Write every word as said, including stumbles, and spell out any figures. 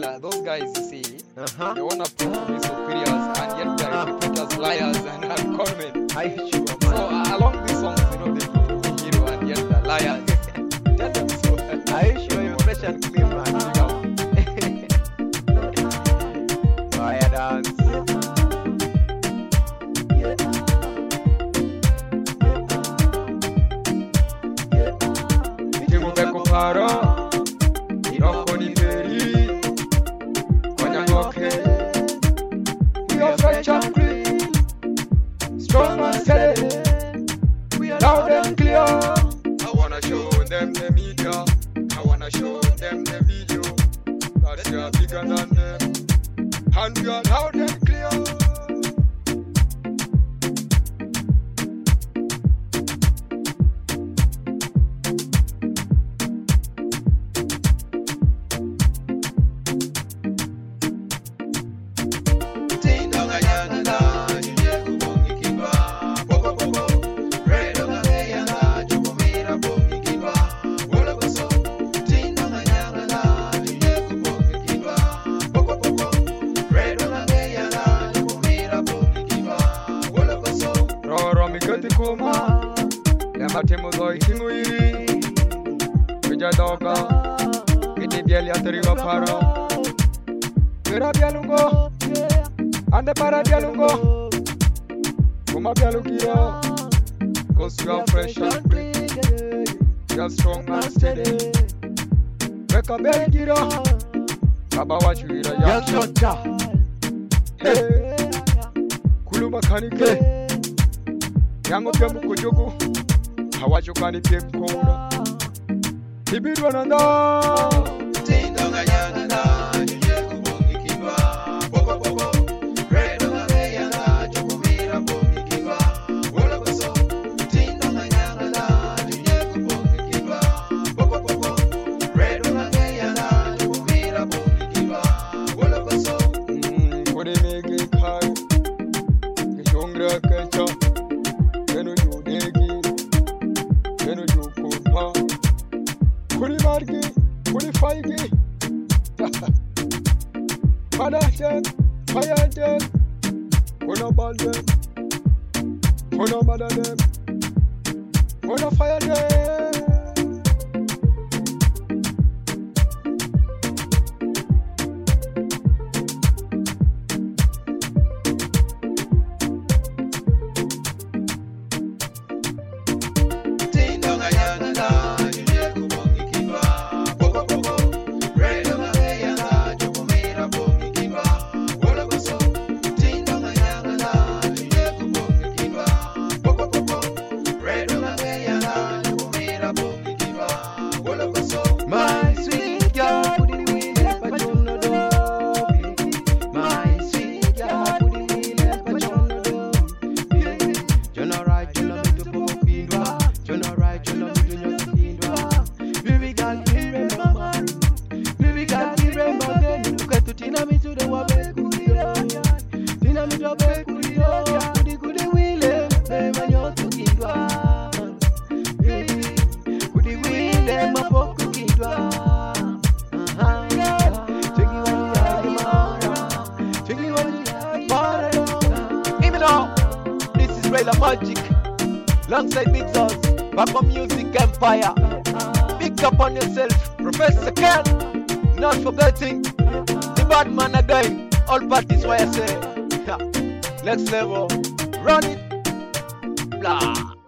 uh, those guys, you see, Uh-huh. they wanna prove to be superiors, and yet they are reputed as liars and conmen. I hate you, So man. uh, along these songs, you know, they prove to be hero, and yet they're liars. Tell them so. I hate you, you're fresh and clean, man. Fire dance. Timu beko paro, iroko ni peri, konyangoke. We are fresh and clean, strong and steady, loud and clear. I wanna show them the media, I wanna show them the video, that we are bigger than them, and we are loud and clear. Roro mikoti kuma, yamba temu zoi kingu iri, kuja doga, kiti bieli atariwa paro. Kira bialungo, ande para bialungo, kuma bialukiro, cause you are fresh and clean, you are strong and steady. Weka bialukiro, baba wachuira Young ya. Shota. Hey, kuluma kanike. Yango pia mkujugu hawachukani pia mkura Ibidwa na nda Tindonga nyanga na Juje kubongi kiba Boko boko Redo nga geyanga Chukumira bongi kiba Wola koso Tindonga nyanga na Juje kubongi kiba Boko boko Redo nga geyanga Chukumira bongi kiba Wola koso Kuri mege kai Kishongra kecha Kenu judegi, kenu jukumpa, kuli margi, kuli faigi. Madachten, fayachten, kuna balden, kuna madadem, kuna fayachten. My sweet girl, put it in the pachono do. My sweet girl, put it in the pachono do. You're not right, you're not to book indwa. You're not right, you're not to not indwa. Baby girl, remember man. Baby girl, remember then. Look at to tina me to the wabe kudio. Tina me to wabe kudio. Kudi kudi wile, baby you're to indwa. Kudi wile, my book. This is Rayla Magic, alongside Big Sauce, back on Music Empire. Big up on yourself, Professor Ken. Not forgetting the bad man again. All parties, why I say, next level, run it, blah.